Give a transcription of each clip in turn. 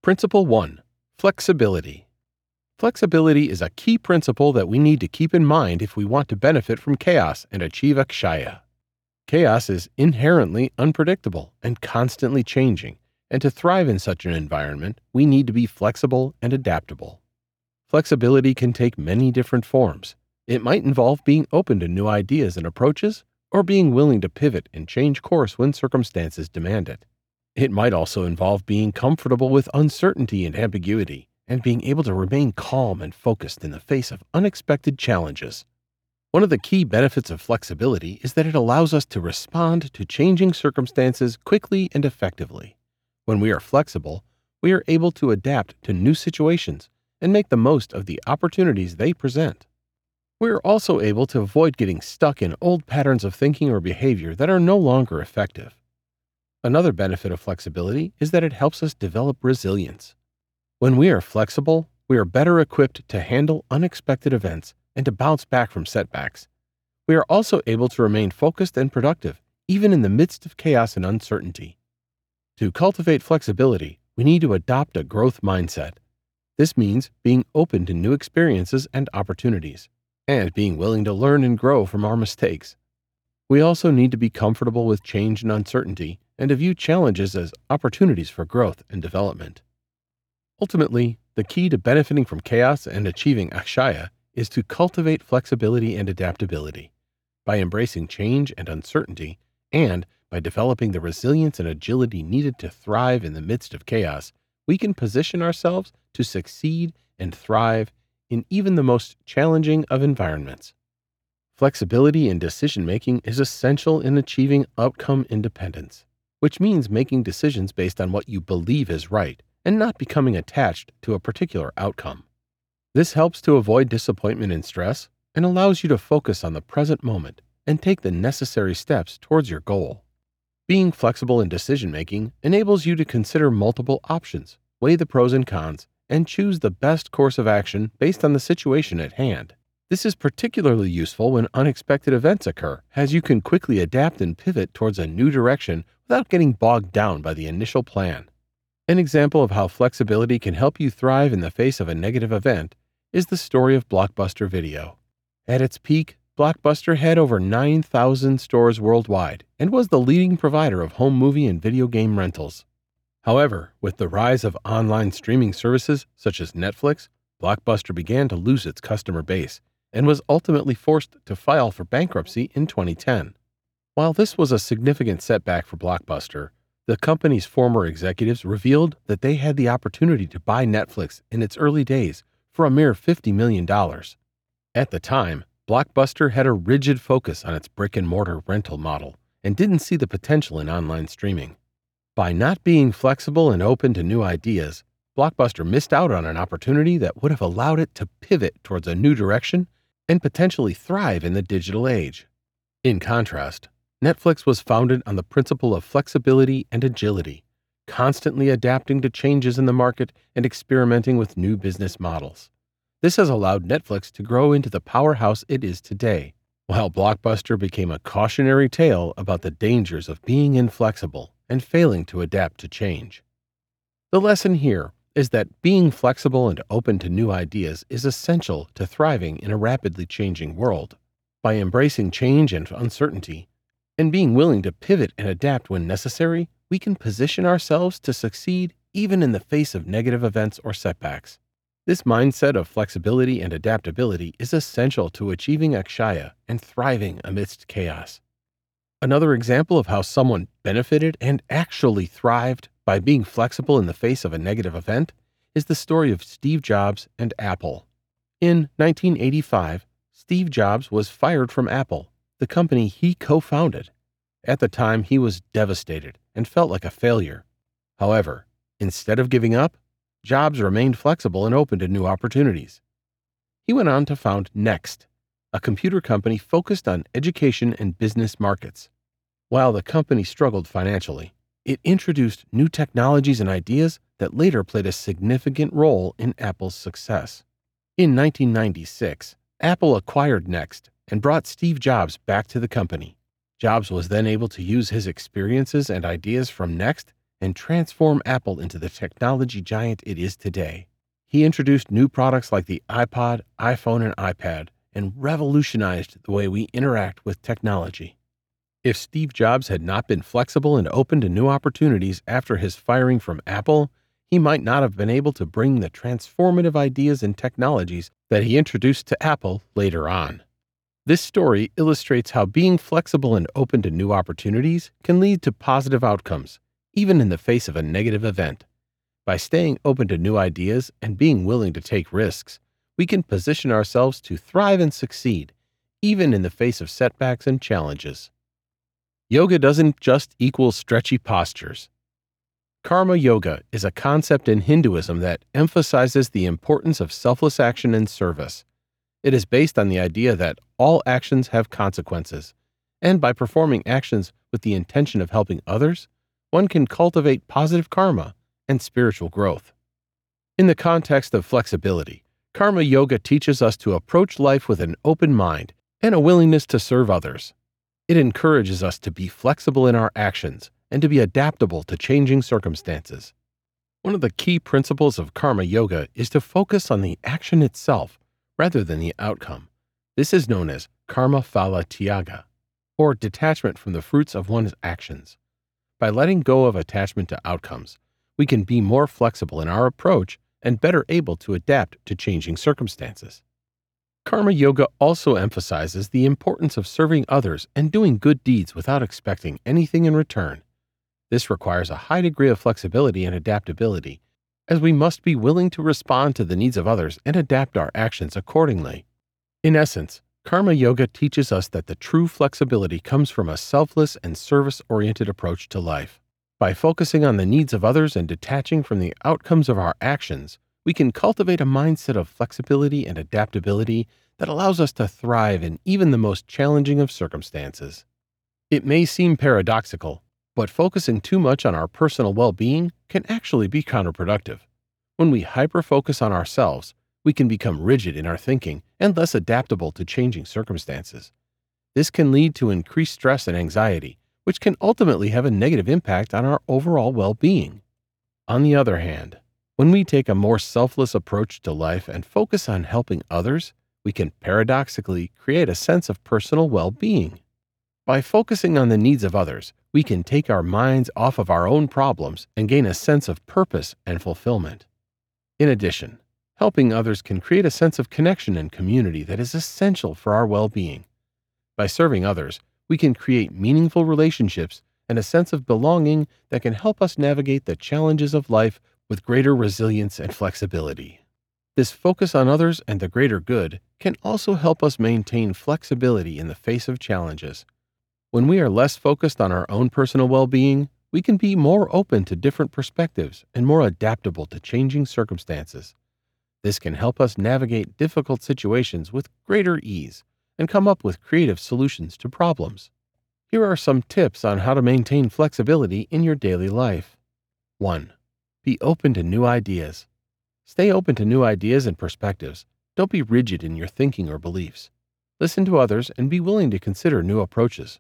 Principle 1. Flexibility. Flexibility is a key principle that we need to keep in mind if we want to benefit from chaos and achieve akshaya. Chaos is inherently unpredictable and constantly changing, and to thrive in such an environment, we need to be flexible and adaptable. Flexibility can take many different forms. It might involve being open to new ideas and approaches, or being willing to pivot and change course when circumstances demand it. It might also involve being comfortable with uncertainty and ambiguity, and being able to remain calm and focused in the face of unexpected challenges. One of the key benefits of flexibility is that it allows us to respond to changing circumstances quickly and effectively. When we are flexible, we are able to adapt to new situations and make the most of the opportunities they present. We are also able to avoid getting stuck in old patterns of thinking or behavior that are no longer effective. Another benefit of flexibility is that it helps us develop resilience. When we are flexible, we are better equipped to handle unexpected events and to bounce back from setbacks. We are also able to remain focused and productive, even in the midst of chaos and uncertainty. To cultivate flexibility, we need to adopt a growth mindset. This means being open to new experiences and opportunities, and being willing to learn and grow from our mistakes. We also need to be comfortable with change and uncertainty, and to view challenges as opportunities for growth and development. Ultimately, the key to benefiting from chaos and achieving akshaya is to cultivate flexibility and adaptability. By embracing change and uncertainty, and by developing the resilience and agility needed to thrive in the midst of chaos, we can position ourselves to succeed and thrive in even the most challenging of environments. Flexibility in decision-making is essential in achieving outcome independence, which means making decisions based on what you believe is right and not becoming attached to a particular outcome. This helps to avoid disappointment and stress and allows you to focus on the present moment and take the necessary steps towards your goal. Being flexible in decision-making enables you to consider multiple options, weigh the pros and cons, and choose the best course of action based on the situation at hand. This is particularly useful when unexpected events occur, as you can quickly adapt and pivot towards a new direction without getting bogged down by the initial plan. An example of how flexibility can help you thrive in the face of a negative event is the story of Blockbuster Video. At its peak, Blockbuster had over 9,000 stores worldwide and was the leading provider of home movie and video game rentals. However, with the rise of online streaming services such as Netflix, Blockbuster began to lose its customer base and was ultimately forced to file for bankruptcy in 2010. While this was a significant setback for Blockbuster, the company's former executives revealed that they had the opportunity to buy Netflix in its early days for a mere $50 million. At the time, Blockbuster had a rigid focus on its brick-and-mortar rental model and didn't see the potential in online streaming. By not being flexible and open to new ideas, Blockbuster missed out on an opportunity that would have allowed it to pivot towards a new direction and potentially thrive in the digital age. In contrast, Netflix was founded on the principle of flexibility and agility, constantly adapting to changes in the market and experimenting with new business models. This has allowed Netflix to grow into the powerhouse it is today, while Blockbuster became a cautionary tale about the dangers of being inflexible and failing to adapt to change. The lesson here is that being flexible and open to new ideas is essential to thriving in a rapidly changing world. By embracing change and uncertainty, and being willing to pivot and adapt when necessary, we can position ourselves to succeed even in the face of negative events or setbacks. This mindset of flexibility and adaptability is essential to achieving akshaya and thriving amidst chaos. Another example of how someone benefited and actually thrived by being flexible in the face of a negative event is the story of Steve Jobs and Apple. In 1985, Steve Jobs was fired from Apple, the company he co-founded. At the time, he was devastated and felt like a failure. However, instead of giving up, Jobs remained flexible and open to new opportunities. He went on to found Next, a computer company focused on education and business markets. While the company struggled financially, it introduced new technologies and ideas that later played a significant role in Apple's success. In 1996, Apple acquired Next and brought Steve Jobs back to the company. Jobs was then able to use his experiences and ideas from Next and transform Apple into the technology giant it is today. He introduced new products like the iPod, iPhone, and iPad, and revolutionized the way we interact with technology. If Steve Jobs had not been flexible and open to new opportunities after his firing from Apple, he might not have been able to bring the transformative ideas and technologies that he introduced to Apple later on. This story illustrates how being flexible and open to new opportunities can lead to positive outcomes, even in the face of a negative event. By staying open to new ideas and being willing to take risks, we can position ourselves to thrive and succeed, even in the face of setbacks and challenges. Yoga doesn't just equal stretchy postures. Karma yoga is a concept in Hinduism that emphasizes the importance of selfless action and service. It is based on the idea that all actions have consequences, and by performing actions with the intention of helping others, one can cultivate positive karma and spiritual growth. In the context of flexibility, Karma yoga teaches us to approach life with an open mind and a willingness to serve others. It encourages us to be flexible in our actions and to be adaptable to changing circumstances. One of the key principles of Karma yoga is to focus on the action itself rather than the outcome. This is known as karma phala tyaga, or detachment from the fruits of one's actions. By letting go of attachment to outcomes, we can be more flexible in our approach and better able to adapt to changing circumstances. Karma yoga also emphasizes the importance of serving others and doing good deeds without expecting anything in return. This requires a high degree of flexibility and adaptability, as we must be willing to respond to the needs of others and adapt our actions accordingly. In essence, Karma yoga teaches us that the true flexibility comes from a selfless and service-oriented approach to life. By focusing on the needs of others and detaching from the outcomes of our actions, we can cultivate a mindset of flexibility and adaptability that allows us to thrive in even the most challenging of circumstances. It may seem paradoxical, but focusing too much on our personal well-being can actually be counterproductive. When we hyper-focus on ourselves, we can become rigid in our thinking and less adaptable to changing circumstances. This can lead to increased stress and anxiety, which can ultimately have a negative impact on our overall well-being. On the other hand, when we take a more selfless approach to life and focus on helping others, we can paradoxically create a sense of personal well-being. By focusing on the needs of others, we can take our minds off of our own problems and gain a sense of purpose and fulfillment. In addition, helping others can create a sense of connection and community that is essential for our well-being. By serving others, we can create meaningful relationships and a sense of belonging that can help us navigate the challenges of life with greater resilience and flexibility. This focus on others and the greater good can also help us maintain flexibility in the face of challenges. When we are less focused on our own personal well-being, we can be more open to different perspectives and more adaptable to changing circumstances. This can help us navigate difficult situations with greater ease and come up with creative solutions to problems. Here are some tips on how to maintain flexibility in your daily life. 1. Be open to new ideas. Stay open to new ideas and perspectives. Don't be rigid in your thinking or beliefs. Listen to others and be willing to consider new approaches.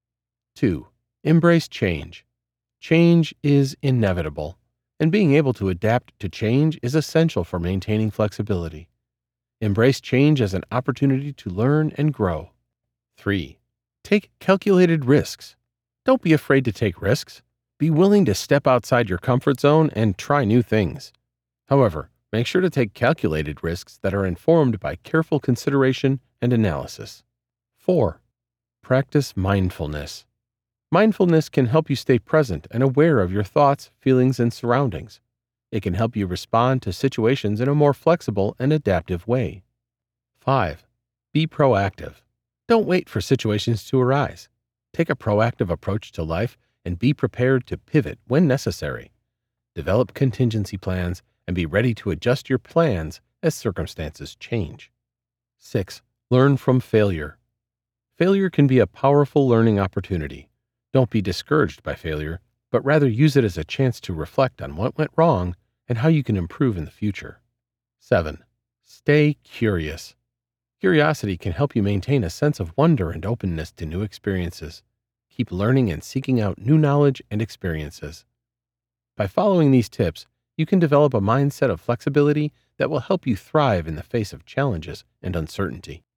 2. Embrace change. Change is inevitable, and being able to adapt to change is essential for maintaining flexibility. Embrace change as an opportunity to learn and grow. 3. Take calculated risks. Don't be afraid to take risks. Be willing to step outside your comfort zone and try new things. However, make sure to take calculated risks that are informed by careful consideration and analysis. 4. Practice mindfulness. Mindfulness can help you stay present and aware of your thoughts, feelings, and surroundings. It can help you respond to situations in a more flexible and adaptive way. 5. Be proactive. Don't wait for situations to arise. Take a proactive approach to life and be prepared to pivot when necessary. Develop contingency plans and be ready to adjust your plans as circumstances change. 6. Learn from failure. Failure can be a powerful learning opportunity. Don't be discouraged by failure, but rather use it as a chance to reflect on what went wrong and how you can improve in the future. 7. Stay curious. Curiosity can help you maintain a sense of wonder and openness to new experiences. Keep learning and seeking out new knowledge and experiences. By following these tips, you can develop a mindset of flexibility that will help you thrive in the face of challenges and uncertainty.